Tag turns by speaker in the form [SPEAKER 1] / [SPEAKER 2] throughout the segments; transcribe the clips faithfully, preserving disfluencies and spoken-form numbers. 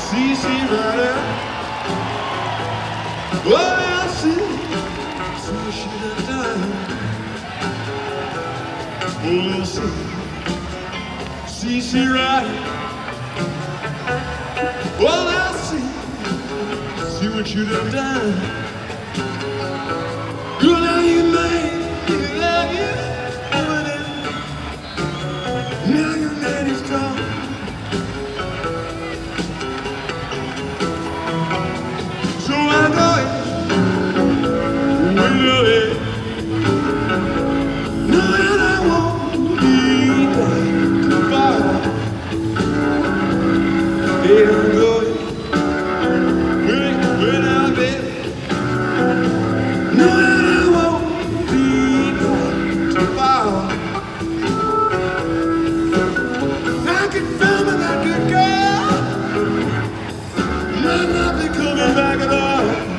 [SPEAKER 1] See, see, right there. Well, I see, see what she done done. Oh, I see, see, see, right. Well, I see, see what you done done. Girl, now you made me love you. Now your man is gone. So I'm going away. No, and I won't be back to far. Yeah, I'm going away, away now, baby. No, and I won't be back to far. I can feel me that good girl. Might not be coming back at all.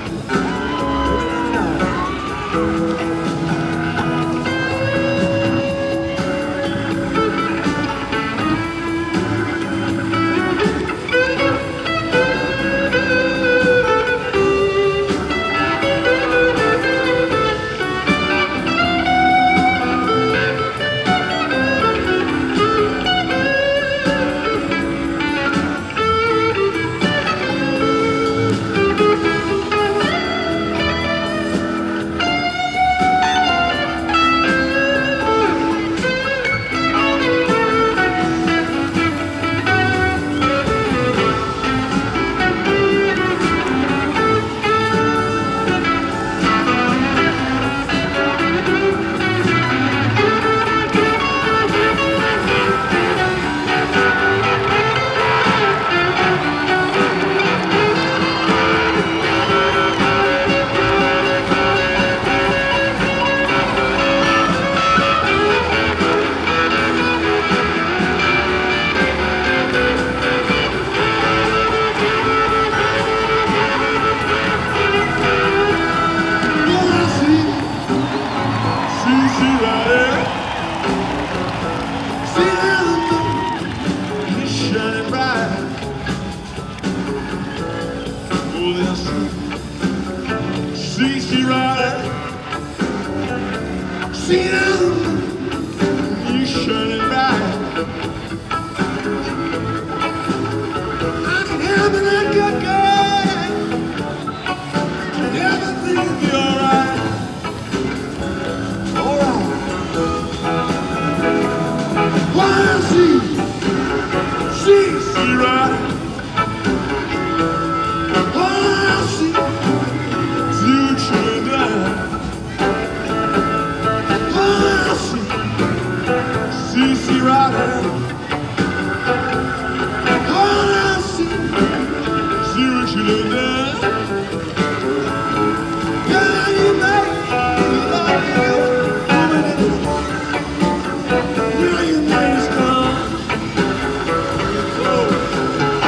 [SPEAKER 1] See, she right. See now, you shining bright. I can help it, that good girl. Can everything be alright? Alright. Why I see, see, see right. See, see, right there. All I see, see what you done done. Girl, you make me love you. Now your name is gone. Oh.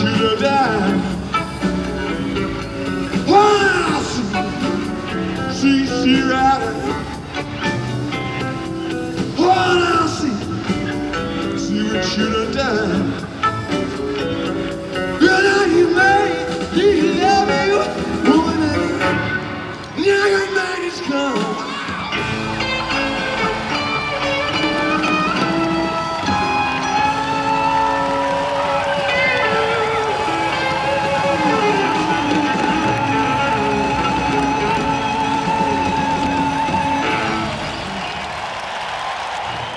[SPEAKER 1] should have died.